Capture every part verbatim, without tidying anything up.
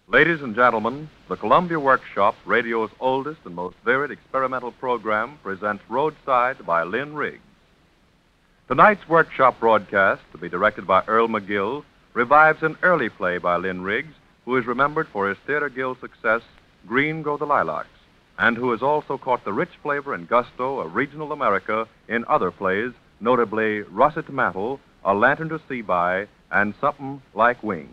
Ladies and gentlemen, the Columbia Workshop, radio's oldest and most varied experimental program, presents Roadside by Lynn Riggs. Tonight's Workshop broadcast, to be directed by Earl McGill, revives an early play by Lynn Riggs, who is remembered for his Theater Guild success, Green Go the Lilacs, and who has also caught the rich flavor and gusto of regional America in other plays, notably Russet Mantle, A Lantern to See By, and Something Like Wings.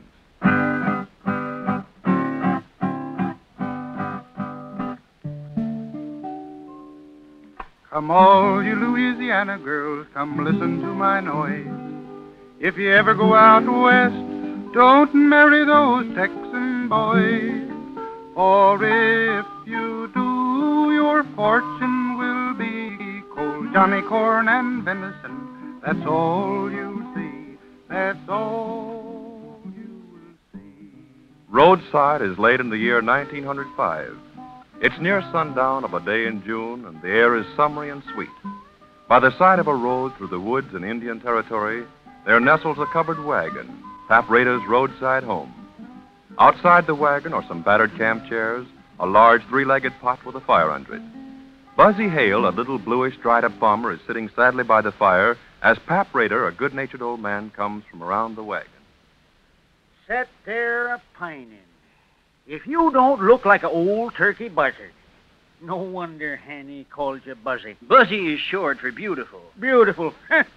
Come all you Louisiana girls, come listen to my noise. If you ever go out west, don't marry those Texan boys. For if you do, your fortune will be cold Johnny corn and venison. That's all you'll see. That's all you'll see. Roadside is late in the year nineteen oh five. It's near sundown of a day in June, and the air is summery and sweet. By the side of a road through the woods in Indian Territory, there nestles a covered wagon, Paprada's roadside home. Outside the wagon are some battered camp chairs, a large three-legged pot with a fire under it. Buzzy Hale, a little bluish, dried-up farmer, is sitting sadly by the fire as Paprada, a good-natured old man, comes from around the wagon. Set there a-pining. If you don't look like an old turkey buzzard. No wonder Hanny called you Buzzy. Buzzy is short for beautiful. Beautiful.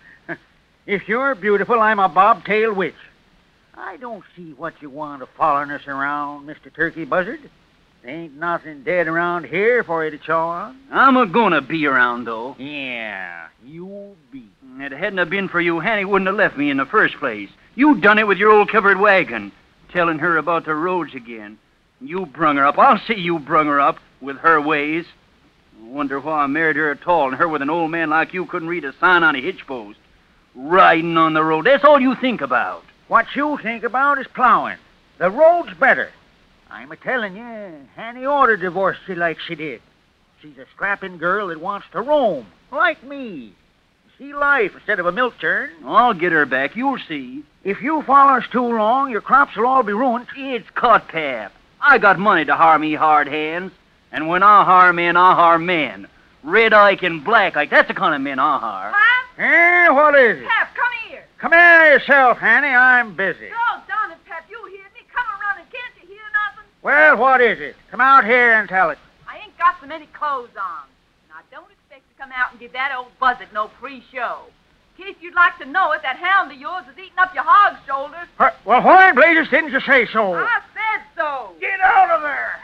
If you're beautiful, I'm a bobtail witch. I don't see what you want to following us around, Mister Turkey Buzzard. There ain't nothing dead around here for you to chaw on. I'm a-gonna be around, though. Yeah, you be. If it hadn't have been for you, Hanny wouldn't have left me in the first place. You done it with your old covered wagon, telling her about the roads again. You brung her up. I'll see you brung her up with her ways. I wonder why I married her at all, and her with an old man like you couldn't read a sign on a hitch post. Riding on the road, that's all you think about. What you think about is plowing. The road's better. I'm a-telling you, Hanny ought to divorce you like she did. She's a strapping girl that wants to roam, like me. See life instead of a milk churn. I'll get her back, you'll see. If you follow us too long, your crops will all be ruined. It's cut, Pap. I got money to hire me hard hands. And when I hire men, I hire men. Red Ike and Black Ike, that's the kind of men I hire. Pap? Eh, what is it? Pap, come here. Come here yourself, Hanny. I'm busy. Doggone it, Pap. You hear me. Come around and can't you hear nothing? Well, what is it? Come out here and tell it. I ain't got so many clothes on. And I don't expect to come out and give that old buzzard no pre-show. In case you'd like to know it, that hound of yours is eating up your hog's shoulders. Her, well, why in blazes didn't you say so? I said so. Get out of there!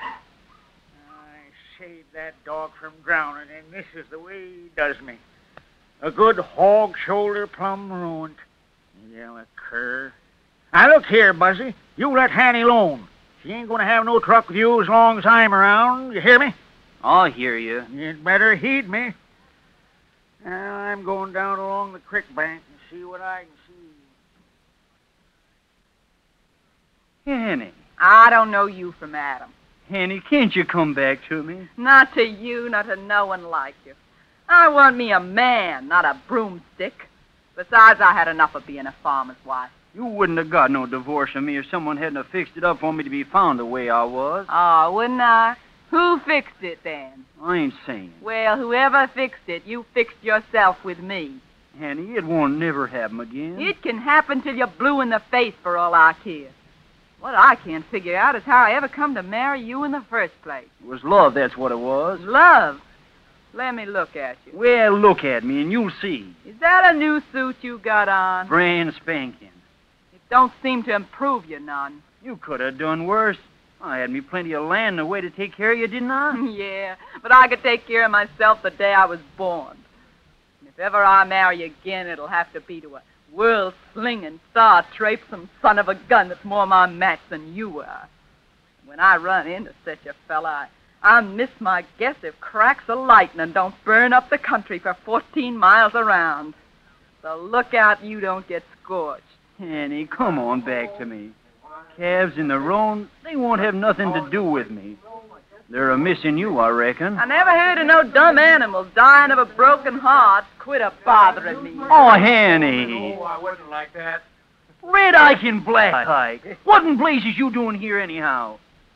I saved that dog from drowning, and this is the way he does me. A good hog shoulder plumb ruined. Yellow cur. Now, look here, Buzzy. You let Hanny alone. She ain't going to have no truck with you as long as I'm around. You hear me? I'll hear you. You'd better heed me. Now, I'm going down along the creek bank and see what I can see. Hanny. I don't know you from Adam. Hanny, can't you come back to me? Not to you, not to no one like you. I want me a man, not a broomstick. Besides, I had enough of being a farmer's wife. You wouldn't have got no divorce from me if someone hadn't have fixed it up for me to be found the way I was. Oh, wouldn't I? Who fixed it, then? I ain't saying. Well, whoever fixed it, you fixed yourself with me. Hanny, it won't never happen again. It can happen till you're blue in the face for all I care. What I can't figure out is how I ever come to marry you in the first place. It was love, that's what it was. Love? Let me look at you. Well, look at me and you'll see. Is that a new suit you got on? Brand spanking. It don't seem to improve you none. You could have done worse. I had me plenty of land and a way to take care of you, didn't I? Yeah, but I could take care of myself the day I was born. And if ever I marry again, it'll have to be to a world-slinging, star-traipsing son of a gun that's more my match than you are. When I run into such a fella, I, I miss my guess if cracks of lightning don't burn up the country for fourteen miles around. So look out you don't get scorched. Hanny, come on back to me. Calves in the roan, they won't have nothing to do with me. They're a-missing you, I reckon. I never heard of no dumb animals dying of a broken heart. Quit a bothering me. Oh, Hanny. Oh, I wouldn't like that. Red Ike and Black Ike. What in blazes you doing here anyhow?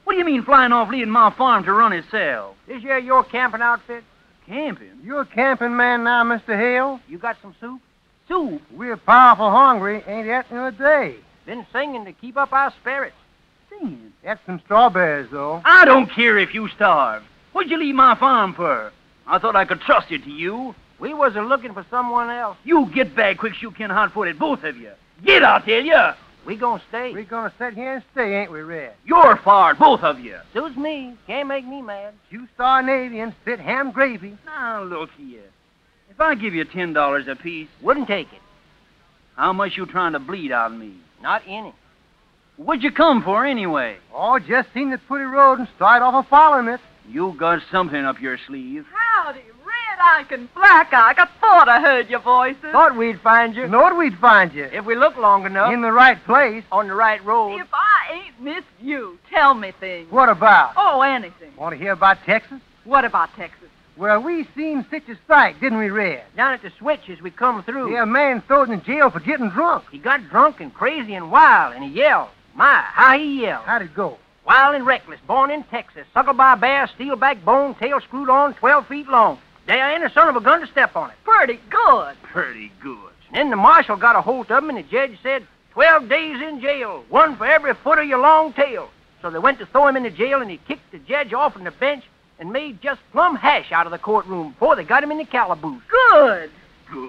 What do you mean flying off leaving my farm to run itself? This here your camping outfit? Camping? You a camping man now, Mister Hale? You got some soup? Soup? We're powerful hungry, ain't that in a day. Been singing to keep up our spirits. Singing? That's some strawberries, though. I don't care if you starve. What'd you leave my farm for? I thought I could trust it to you. We was looking for someone else. You get back quick, you can hot-footed, both of you. Get, I tell you. We gonna stay. We gonna sit here and stay, ain't we, Red? You're fired, both of you. Suits me. Can't make me mad. Two-star Navy and spit ham gravy. Now, look here. If I give you ten dollars apiece... Wouldn't take it. How much you trying to bleed on me? Not any. What'd you come for, anyway? Oh, just seen the pretty road and started off a following it. You got something up your sleeve. Howdy, Red Ike and Black Ike. I thought I heard your voices. Thought we'd find you. Knowed we'd find you. If we look long enough. In the right place. On the right road. If I ain't missed you, tell me things. What about? Oh, anything. Want to hear about Texas? What about Texas? Well, we seen such a sight, didn't we, Red? Down at the switch as we come through. Yeah, a man thrown in jail for getting drunk. He got drunk and crazy and wild, and he yelled. My, how he yelled. How'd it go? Wild and reckless, born in Texas, suckled by a bear, steel backbone, tail screwed on, twelve feet long. There ain't a son of a gun to step on it. Pretty good. Pretty good. And then the marshal got a hold of him, and the judge said, twelve days in jail, one for every foot of your long tail. So they went to throw him in the jail, and he kicked the judge off on the bench and made just plumb hash out of the courtroom before they got him in the calaboose. Good. Good.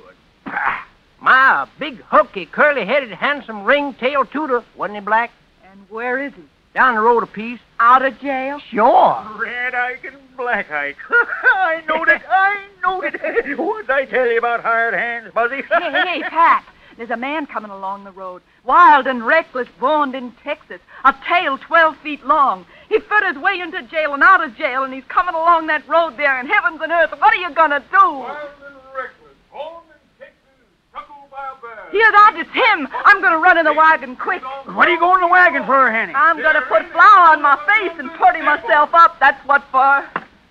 My, a big, hooky, curly-headed, handsome, ring-tail tutor, wasn't he, Black? And where is he? Down the road a piece. Out of jail? Sure. Red Ike and Black Ike. I knowed it. I knowed it. What'd I tell you about hired hands, Buzzy? Hey, hey, Pat. There's a man coming along the road. Wild and reckless, born in Texas. A tail twelve feet long. He fit his way into jail and out of jail, and he's coming along that road there, and heavens and earth, what are you going to do? Wild and reckless, born in Texas, suckled by a bear. Hear that? It's him. I'm going to run in the wagon quick. What are you going in the wagon for, Henny? I'm going to put flour on my face and putty myself up. That's what for.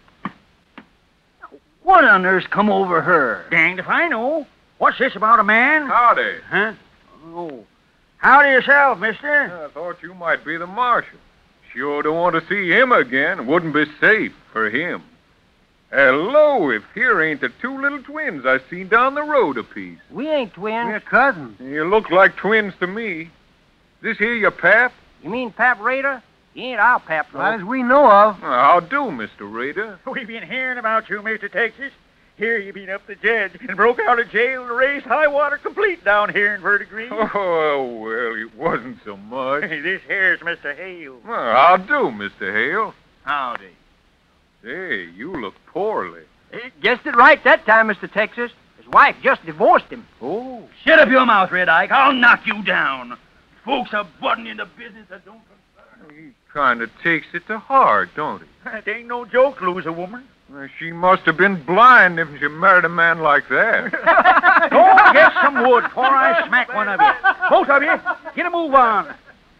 What on earth's come over her? Danged if I know. What's this about a man? Howdy. Huh? Oh. Howdy yourself, mister. I thought you might be the marshal. Sure don't want to see him again. Wouldn't be safe for him. Hello, if here ain't the two little twins I seen down the road a piece. We ain't twins. We're cousins. You look like twins to me. This here your pap? You mean Pap Raider? He ain't our pap, though. Not as we know of. Well, how do, Mister Raider? We've been hearing about you, Mister Texas. Here you been up the judge and broke out of jail and raised high water complete down here in Verdigris. Oh, well, it wasn't so much. This here's Mister Hale. Well, how do, Mister Hale? Howdy. Say, you look poorly. He guessed it right that time, Mister Texas. His wife just divorced him. Oh. Shut up your mouth, Red Ike. I'll knock you down. Folks are butting into business that don't concern. He kind of takes it to heart, don't he? It ain't no joke, lose a woman. Well, she must have been blind if she married a man like that. Go get some wood before I smack one of you. Both of you, get a move on.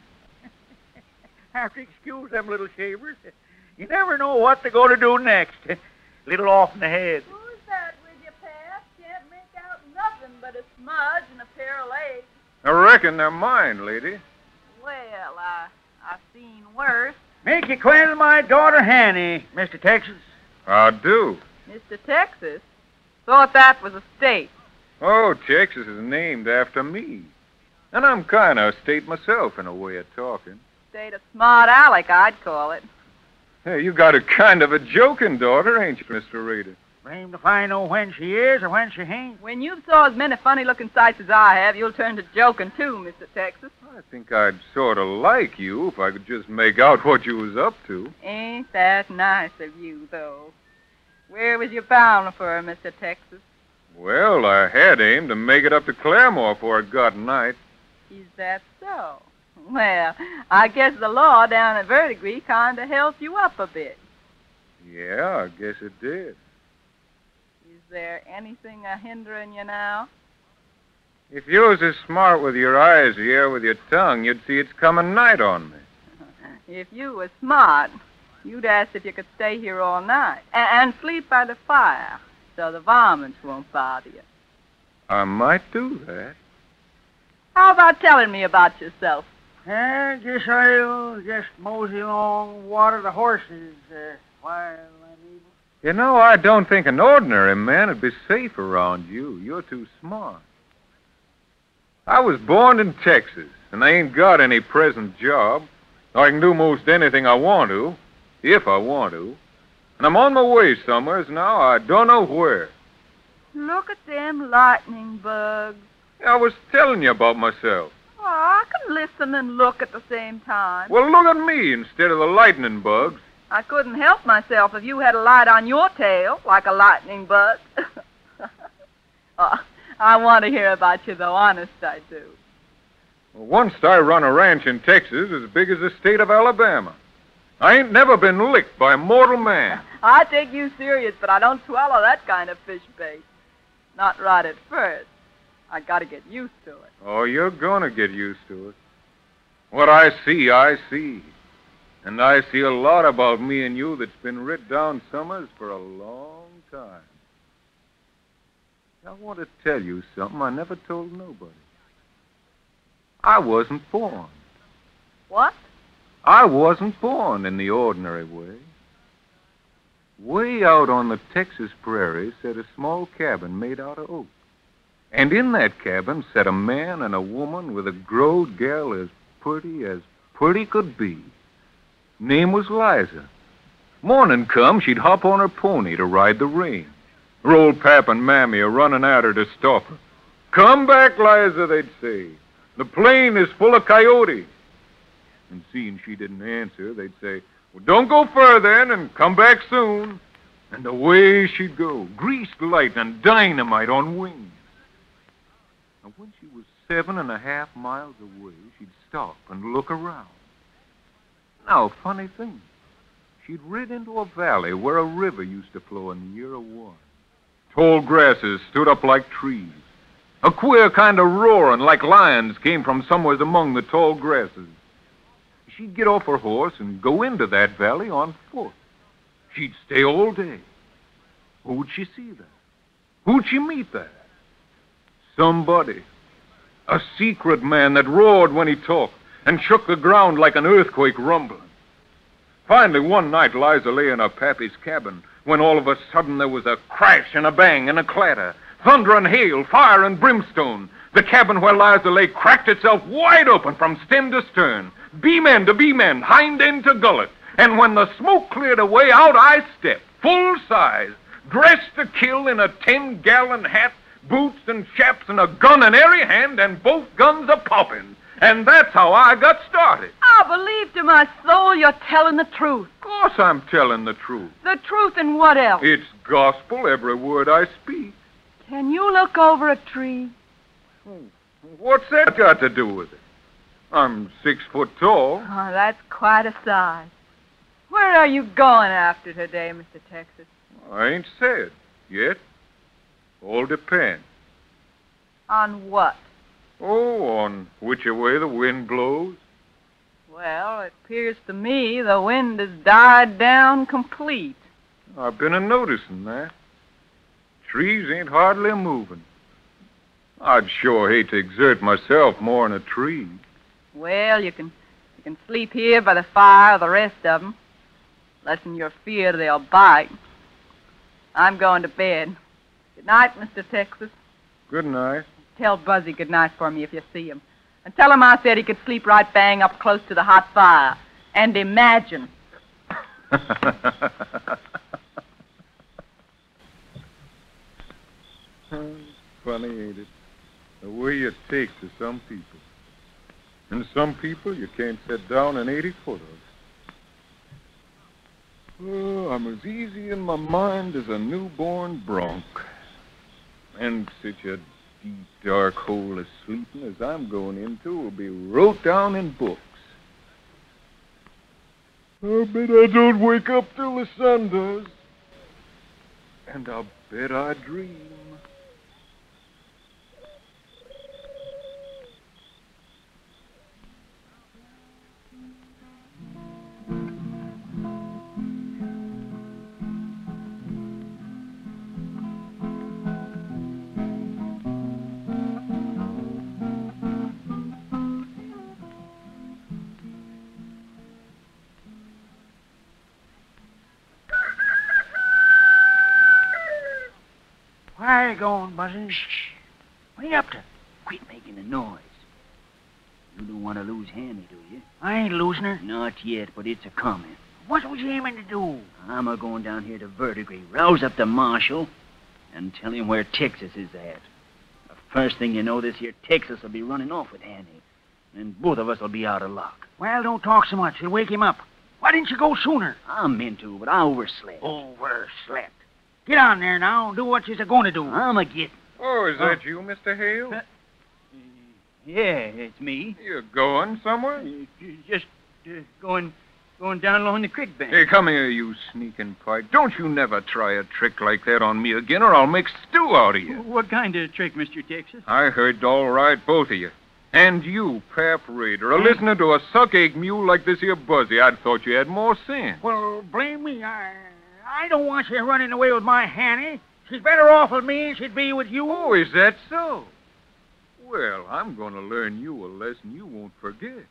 Have to excuse them little shavers. You never know what they're going to do next. Little off in the head. Who's that with you, Pat? Can't make out nothing but a smudge and a pair of legs. I reckon they're mine, lady. Well, I, I've seen worse. Make you acquainted my daughter Hanny, Mister Texas. I do. Mister Texas? Thought that was a state. Oh, Texas is named after me. And I'm kind of a state myself in a way of talking. State of smart aleck, I'd call it. Hey, you got a kind of a joking daughter, ain't you, Mister Raider? Blamed if I know when she is or when she ain't. When you saw as many funny-looking sights as I have, you'll turn to joking, too, Mister Texas. I think I'd sort of like you if I could just make out what you was up to. Ain't that nice of you, though? Where was you bound for, Mister Texas? Well, I had aimed to make it up to Claremore before it got night. Is that so? Well, I guess the law down at Verdigris kind of helped you up a bit. Yeah, I guess it did. Is there anything a hindering you now? If you was as smart with your eyes as you are with your tongue, you'd see it's coming night on me. If you were smart, you'd ask if you could stay here all night and, and sleep by the fire so the varmints won't bother you. I might do that. How about telling me about yourself? I guess I'll just mosey along, water the horses uh, while I'm able. You know, I don't think an ordinary man would be safe around you. You're too smart. I was born in Texas, and I ain't got any present job. I can do most anything I want to, if I want to. And I'm on my way somewheres now. I don't know where. Look at them lightning bugs. I was telling you about myself. Oh, I can listen and look at the same time. Well, look at me instead of the lightning bugs. I couldn't help myself if you had a light on your tail, like a lightning bug. Oh, I want to hear about you, though. Honest, I do. Well, once I run a ranch in Texas as big as the state of Alabama. I ain't never been licked by mortal man. I take you serious, but I don't swallow that kind of fish bait. Not right at first. I gotta get used to it. Oh, you're gonna get used to it. What I see, I see. And I see a lot about me and you that's been writ down summers for a long time. I want to tell you something I never told nobody. I wasn't born. What? I wasn't born in the ordinary way. Way out on the Texas prairie sat a small cabin made out of oak. And in that cabin sat a man and a woman with a growed gal as pretty as pretty could be. Name was Liza. Morning come, she'd hop on her pony to ride the range. Her old pap and mammy are running at her to stop her. Come back, Liza, they'd say. The plain is full of coyotes. And seeing she didn't answer, they'd say, well, don't go further then, and come back soon. And away she'd go, greased light and dynamite on wings. And when she was seven and a half miles away, she'd stop and look around. Now, funny thing, she'd rid into a valley where a river used to flow in the year of one. Tall grasses stood up like trees. A queer kind of roaring like lions came from somewhere among the tall grasses. She'd get off her horse and go into that valley on foot. She'd stay all day. Who'd she see there? Who'd she meet there? Somebody. A secret man that roared when he talked and shook the ground like an earthquake rumbling. Finally, one night, Liza lay in her pappy's cabin when all of a sudden there was a crash and a bang and a clatter. Thunder and hail, fire and brimstone. The cabin where Liza lay cracked itself wide open from stem to stern. Beam end to beam end, hind end to gullet. And when the smoke cleared away, out I stepped, full size, dressed to kill in a ten-gallon hat, boots and chaps and a gun in every hand, and both guns a-popping. And that's how I got started. I believe to my soul you're telling the truth. Of course I'm telling the truth. The truth and what else? It's gospel, every word I speak. Can you look over a tree? What's that got to do with it? I'm six foot tall. Oh, that's quite a size. Where are you going after today, Mister Texas? I ain't said yet. All depends. On what? Oh, on which way the wind blows. Well, it appears to me the wind has died down complete. I've been a-noticing that. Trees ain't hardly a-moving. I'd sure hate to exert myself more in a tree. Well, you can you can sleep here by the fire, the rest of them. Lessen your fear they'll bite. I'm going to bed. Good night, Mister Texas. Good night. Tell Buzzy good night for me if you see him. And tell him I said he could sleep right bang up close to the hot fire. And imagine. Funny, ain't it? The way you take to some people. And some people you can't sit down an eighty foot of. Oh, I'm as easy in my mind as a newborn bronc. And such a deep, dark hole of sleeping as I'm going into will be wrote down in books. I bet I don't wake up till the sun does. And I'll bet I dream. Where you going, Buzzin'? Shh. What are you up to? Quit making a noise. You don't want to lose Hanny, do you? I ain't losing her. Not yet, but it's a coming. What was you aiming to do? I'm a going down here to Verdigris, rouse up the marshal, and tell him where Texas is at. The first thing you know, this here Texas will be running off with Hanny, and both of us will be out of luck. Well, don't talk so much. It'll wake him up. Why didn't you go sooner? I meant to, but I overslept. Overslept. Get on there now and do what you're going to do. I'm a getting. Oh, is that you, Mister Hale? Uh, yeah, it's me. You going somewhere? Uh, just uh, going going down along the creek bank. Hey, come here, you sneaking pike. Don't you never try a trick like that on me again, or I'll make stew out of you. What kind of trick, Mister Texas? I heard all right, both of you. And you, Pap Raider, a listening to a suck-egg mule like this here Buzzy. I'd thought you had more sense. Well, blame me. I I don't want you running away with my Hanny. She's better off with me than she'd be with you. Oh, is that so? Well, I'm going to learn you a lesson you won't forget.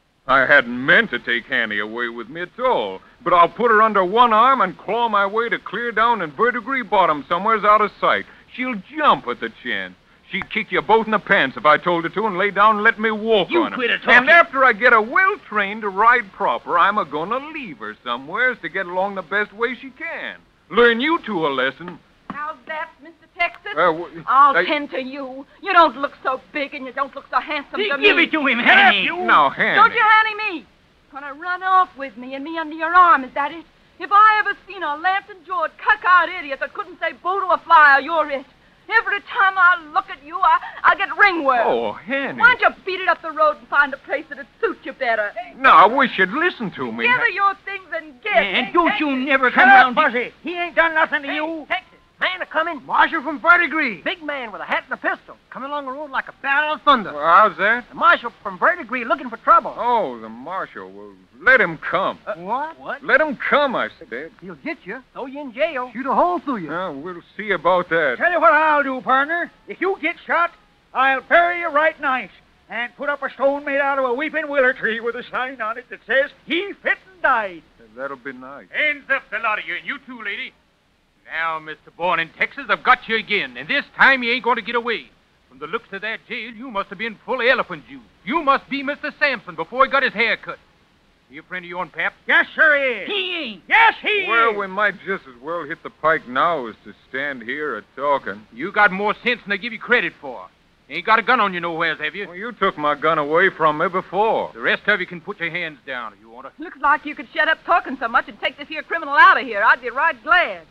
I hadn't meant to take Hanny away with me at all, but I'll put her under one arm and claw my way to clear down in Verdigris Bottom somewheres out of sight. She'll jump at the chance. She'd kick you both in the pants if I told her to and lay down and let me walk you on her. quit a talking. And after I get her well-trained to ride proper, I'm a-going to leave her somewheres to get along the best way she can. Learn you two a lesson. How's that, Mister Texas? Uh, w- I'll I- tend to you. You don't look so big and you don't look so handsome to me. Give it to him, Hanny. Now, Hanny. Don't you, Hanny, me? Gonna run off with me and me under your arm, is that it? If I ever seen a Lampton-jawed, cuck-out idiot that couldn't say boo to a fly, you're it. Every time I look at you, I, I get ringworm. Oh, Hanny. Why don't you beat it up the road and find a place that'd suit you better? Now, I wish you'd listen to me. Gather your things and get. And don't you never Shut come up, round... Buzzy. He ain't done nothing to you. Texas, man a coming. Marshal from Verdigris. Big man with a hat and a pistol. Coming along the road like a barrel of thunder. Well, how's that? The marshal from Verdigris looking for trouble. Oh, the marshal. Well, let him come. Uh, what? What? Let him come, I said. He'll get you. Throw you in jail. Shoot a hole through you. Uh, we'll see about that. Tell you what I'll do, partner. If you get shot, I'll bury you right nice and put up a stone made out of a weeping willow tree with a sign on it that says, he fit and died. That'll be nice. Hands up, the lot of you, and you too, lady. Now, Mister Born in Texas, I've got you again, and this time you ain't going to get away. From the looks of that jail, you must have been full of elephant juice. You must be Mister Sampson before he got his hair cut. He a friend of yours, Pap? Yes, sir, he is. He ain't. Yes, he Well, is. we might just as well hit the pike now as to stand here a talking. You got more sense than I give you credit for. You ain't got a gun on you nowheres, have you? Well, you took my gun away from me before. The rest of you can put your hands down if you want to. Looks like you could shut up talking so much and take this here criminal out of here. I'd be right glad.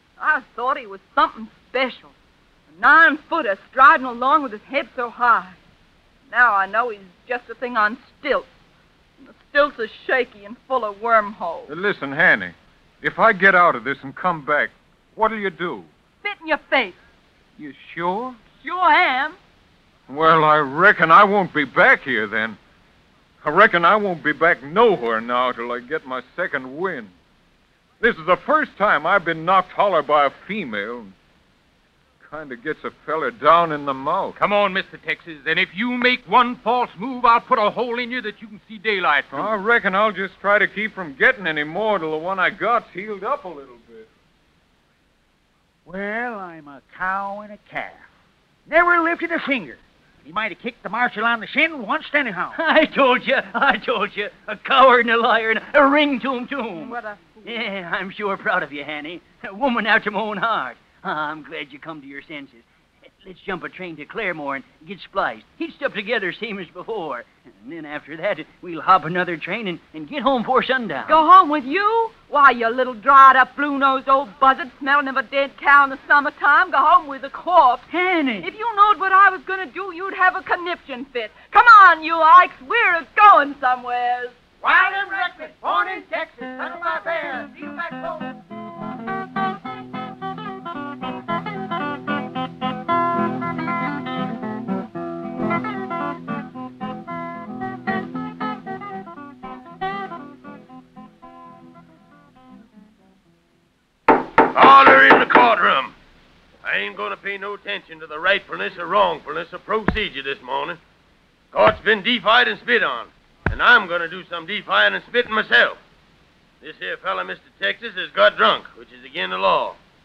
I thought he was something special. A nine-footer striding along with his head so high. Now I know he's just a thing on stilts. And the stilts are shaky and full of wormholes. Uh, listen, Hanny, if I get out of this and come back, what'll you do? Spit in your face. You sure? Sure am. Well, I reckon I won't be back here then. I reckon I won't be back nowhere now till I get my second wind. This is the first time I've been knocked holler by a female. Kind of gets a feller down in the mouth. Come on, Mister Texas, and if you make one false move, I'll put a hole in you that you can see daylight through. I reckon I'll just try to keep from getting any more till the one I got's healed up a little bit. Well, I'm a cow and a calf. Never lifted a finger. He might have kicked the marshal on the shin once anyhow. I told you, I told you. A coward and a liar and a ring to him, to him. What a... Yeah, I'm sure proud of you, Hanny. A woman after my own heart. Ah, I'm glad you come to your senses. Let's jump a train to Claremore and get spliced. Hitched up together, same as before. And then after that, we'll hop another train and, and get home before sundown. Go home with you? Why, you little dried-up, blue-nosed old buzzard smelling of a dead cow in the summertime. Go home with a corpse. Hanny! If you knowed what I was going to do, you'd have a conniption fit. Come on, you Ikes. We're going somewheres. Wild and reckless, born in Texas, son of my bear, deep backbone. Order in the courtroom. I ain't going to pay no attention to the rightfulness or wrongfulness of procedure this morning. Court's been defied and spit on, and I'm going to do some defying and spitting myself. This here fella, Mister Texas, has got drunk, which is against the law.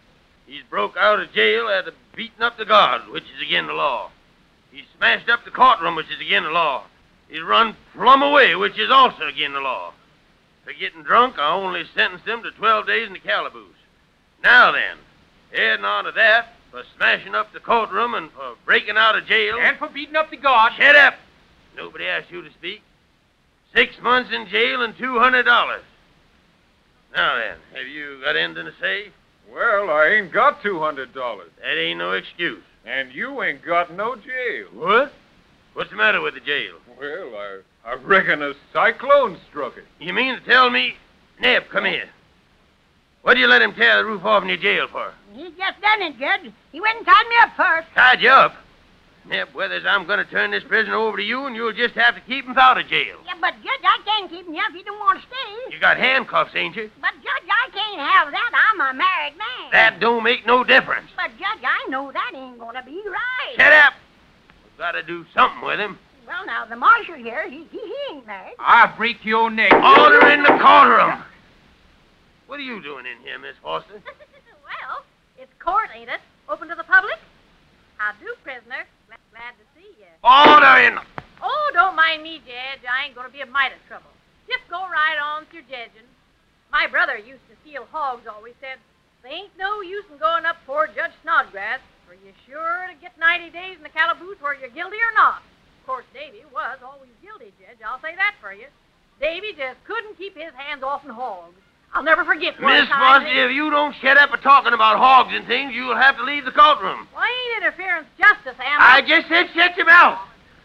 He's broke out of jail after beating up the guard, which is against the law. He's smashed up the courtroom, which is against the law. He's run plumb away, which is also against the law. For getting drunk, I only sentenced him to twelve days in the calaboose. Now then, adding on to that, for smashing up the courtroom and for breaking out of jail... And for beating up the guard. Shut up! Nobody asked you to speak. Six months in jail and two hundred dollars. Now then, have you got anything to say? Well, I ain't got two hundred dollars. That ain't no excuse. And you ain't got no jail. What? What's the matter with the jail? Well, I, I reckon a cyclone struck it. You mean to tell me... Neb, come here. What do you let him tear the roof off in your jail for? He just done it, Judge. He went and tied me up first. Tied you up? Neb Weathers, I'm going to turn this prisoner over to you, and you'll just have to keep him out of jail. Yeah, but, Judge, I can't keep him here if he don't want to stay. You got handcuffs, ain't you? But, Judge, I can't have that. I'm a married man. That don't make no difference. But, Judge, I know that ain't going to be right. Shut up! We've got to do something with him. Well, now, the marshal here, he, he, he ain't married. I'll break your neck. Order in the courtroom. What are you doing in here, Miss Foster? Well, it's court, ain't it? Open to the public? How do, prisoner? Glad to see you. Order in... Oh, don't mind me, Judge. I ain't going to be a mite of trouble. Just go right on with your judging. My brother used to steal hogs, always said, there ain't no use in going up for Judge Snodgrass, for you're sure to get ninety days in the calaboose whether you're guilty or not. Of course, Davy was always guilty, Judge. I'll say that for you. Davy just couldn't keep his hands off the hogs. I'll never forget one Miss time... Foster, if you don't shut up a talking about hogs and things, you'll have to leave the courtroom. Well, ain't interference justice, am I just said shut your mouth.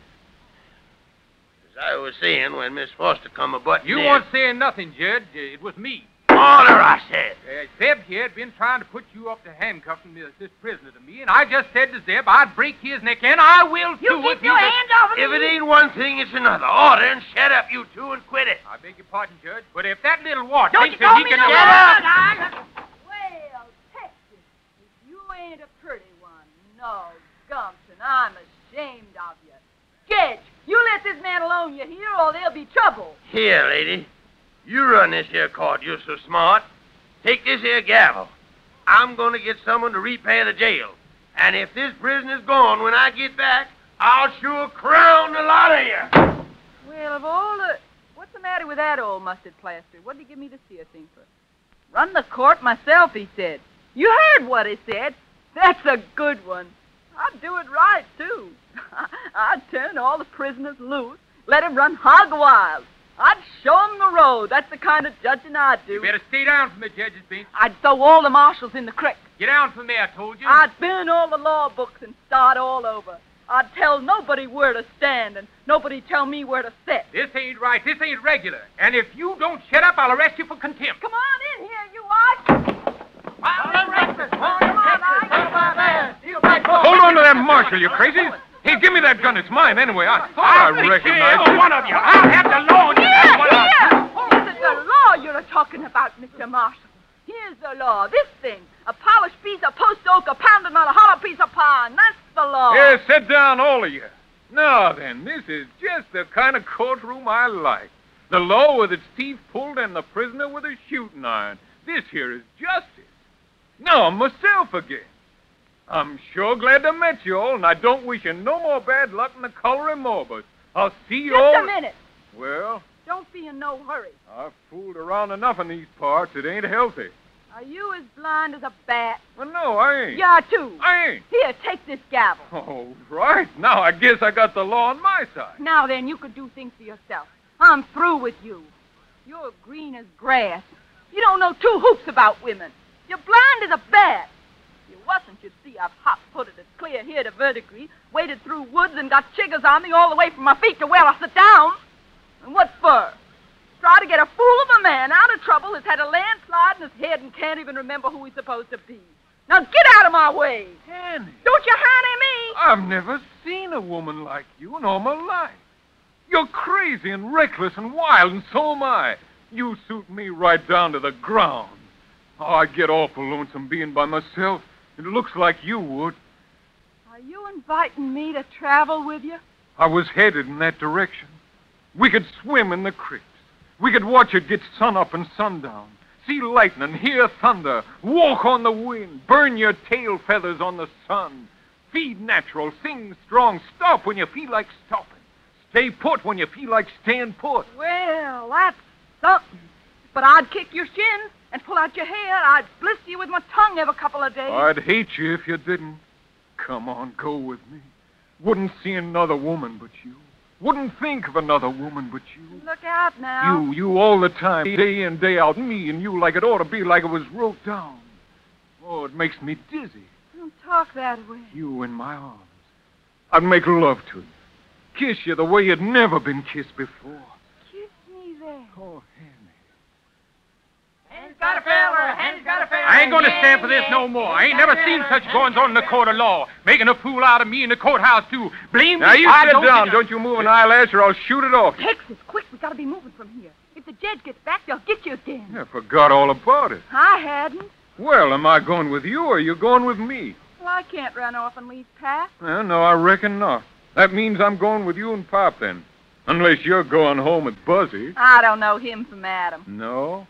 As I was saying when Miss Foster come a button You in... weren't saying nothing, Judge. It was me. Order, I said. Uh, Zeb here had been trying to put you up to handcuffing this, this prisoner to me, and I just said to Zeb I'd break his neck, and I will, you too. You keep your hands off of me. If it ain't one thing, it's another. Order and shut up, you two, and quit it. I beg your pardon, Judge, but if that little wart Don't thinks you that call he me can... no Shut up! Well, Texas, if you ain't a pretty one, no, Gumpton, I'm ashamed of you. Gedge, you let this man alone, you hear, or there'll be trouble. Here, lady. You run this here court. You're so smart. Take this here gavel. I'm going to get someone to repay the jail. And if this prisoner's gone when I get back, I'll sure crown the lot of you. Well, of all the... What's the matter with that old mustard plaster? What did he give me to see a thing for? Run the court myself, he said. You heard what he said. That's a good one. I'd do it right, too. I'd turn all the prisoners loose, let him run hog wild. I'd show him the road. That's the kind of judging I'd do. You better stay down from the judge's bench. I'd throw all the marshals in the creek. Get down from there, I told you. I'd burn all the law books and start all over. I'd tell nobody where to stand and nobody tell me where to sit. This ain't right. This ain't regular. And if you don't shut up, I'll arrest you for contempt. Come on in here, you are. Hold on to that marshal, you crazy. Hey, give me that gun. It's mine anyway. I thought I recognized it. One of you. I'll have the law. Here, here. This is the law you're talking about, Mister Marshal. Here's the law. This thing. A polished piece of post oak, a pounded on a hollow piece of pine. That's the law. Yeah, sit down, all of you. Now then, this is just the kind of courtroom I like. The law with its teeth pulled and the prisoner with a shooting iron. This here is justice. Now, myself again. I'm sure glad to meet you all, and I don't wish you no more bad luck in the colliery more, but I'll see you Just all... Just a minute. Well? Don't be in no hurry. I've fooled around enough in these parts. It ain't healthy. Are you as blind as a bat? Well, no, I ain't. You are, too. I ain't. Here, take this gavel. Oh, right. Now I guess I got the law on my side. Now then, you could do things for yourself. I'm through with you. You're green as grass. You don't know two hoops about women. You're blind as a bat. If you wasn't, you'd see I've hot-footed it clear here to Verdigris, waded through woods and got chiggers on me all the way from my feet to where I sit down. And what for? Try to get a fool of a man out of trouble who's had a landslide in his head and can't even remember who he's supposed to be. Now get out of my way. Annie. Don't you honey me? I've never seen a woman like you in all my life. You're crazy and reckless and wild, and so am I. You suit me right down to the ground. Oh, I get awful lonesome being by myself. It looks like you would. Are you inviting me to travel with you? I was headed in that direction. We could swim in the creeks. We could watch it get sun up and sundown. see lightning, hear thunder, walk on the wind, burn your tail feathers on the sun. Feed natural, sing strong, stop when you feel like stopping. Stay put when you feel like staying put. Well, that's something. But I'd kick your shins and pull out your hair. I'd blister you with my tongue every couple of days. I'd hate you if you didn't. Come on, go with me. Wouldn't see another woman but you. Wouldn't think of another woman but you. Look out now. You, you all the time, day in, day out, me and you like it ought to be, like it was wrote down. Oh, it makes me dizzy. Don't talk that way. You in my arms. I'd make love to you. Kiss you the way you'd never been kissed before. Kiss me there. Oh, Henny. Henny's got a feller. Henny's got a feller. I ain't going to stand for this no more. I ain't never seen such goings on in the court of law. Making a fool out of me in the courthouse, too. Blame me. Now, you I sit don't down. get- Don't you move an eyelash or I'll shoot it off. Texas, quick, we gotta be moving from here. If the judge gets back, they'll get you again. I forgot all about it. I hadn't. Well, am I going with you or are you going with me? Well, I can't run off and leave Pat. Well, no, I reckon not. That means I'm going with you and Pop, then. Unless you're going home with Buzzy. I don't know him from Adam. No?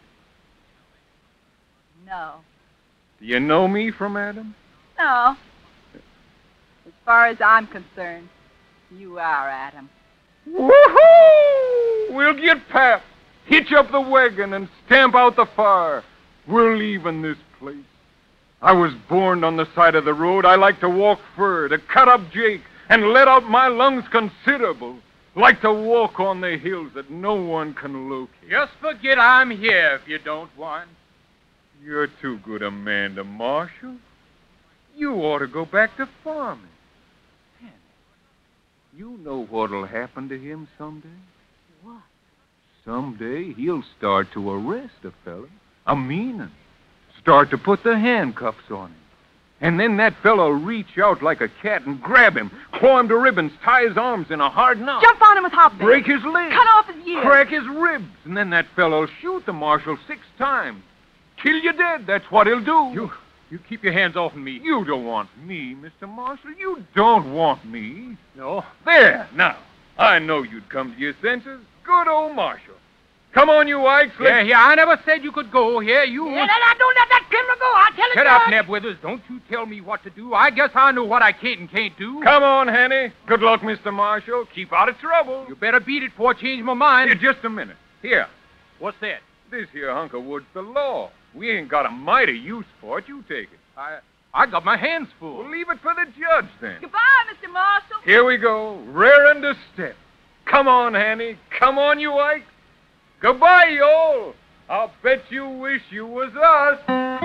No. Do you know me from Adam? No. As far as I'm concerned, you are Adam. Woohoo! We'll get Pap, hitch up the wagon, and stamp out the fire. We're leaving this place. I was born on the side of the road. I like to walk fur, to cut up Jake, and let out my lungs considerable. Like to walk on the hills that no one can locate. Just forget I'm here if you don't want. You're too good a man to marshal. You ought to go back to farming. Henny, you know what'll happen to him someday? What? Someday he'll start to arrest a fella, a meanin'. Start to put the handcuffs on him. And then that fella'll reach out like a cat and grab him, claw him to ribbons, tie his arms in a hard knot. Jump on him with hot Break his legs. Cut off his ears. Crack his ribs. And then that fella'll shoot the marshal six times. Kill you dead, that's what he'll do. You, you keep your hands off me. You don't want me, Mister Marshal. You don't want me. No. There, now. I know you'd come to your senses. Good old Marshal. Come on, you Ikes. Yeah, yeah, I never said you could go. Here, you... Yeah, now, now, don't let that criminal go. I'll tell Shut the up, judge. Neb Withers. Don't you tell me what to do. I guess I know what I can't and can't do. Come on, Henny. Good luck, Mister Marshal. Keep out of trouble. You better beat it before I change my mind. Here, just a minute. Here. What's that? This here hunk of wood's the law. We ain't got a mighty use for it. You take it. I I got my hands full. Well, leave it for the judge, then. Goodbye, Mister Marshal. Here we go. Raring to step. Come on, Henny. Come on, you Ike. Goodbye, y'all. I'll bet you wish you was us.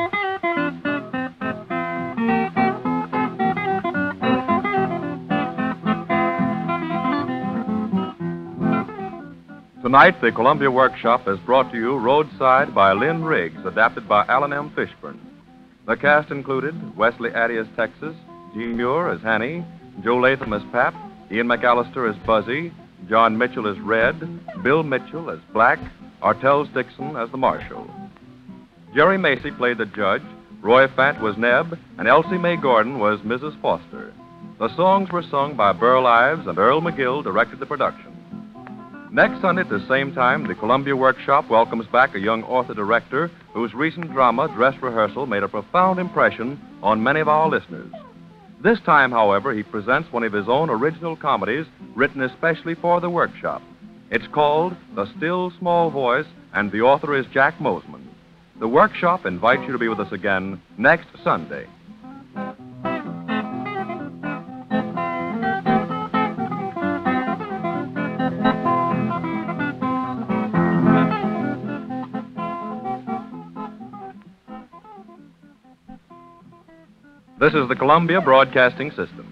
Tonight, the Columbia Workshop is brought to you roadside by Lynn Riggs, adapted by Alan M. Fishburne. The cast included Wesley Addy as Texas, Gene Muir as Hanny, Joe Latham as Pap, Ian McAllister as Buzzy, John Mitchell as Red, Bill Mitchell as Black, Artels Dixon as the Marshal. Jerry Macy played the judge, Roy Fant was Neb, and Elsie Mae Gordon was Missus Foster. The songs were sung by Burl Ives, and Earl McGill directed the production. Next Sunday at the same time, the Columbia Workshop welcomes back a young author-director whose recent drama, Dress Rehearsal, made a profound impression on many of our listeners. This time, however, he presents one of his own original comedies written especially for the Workshop. It's called The Still Small Voice, and the author is Jack Mosman. The Workshop invites you to be with us again next Sunday. This is the Columbia Broadcasting System.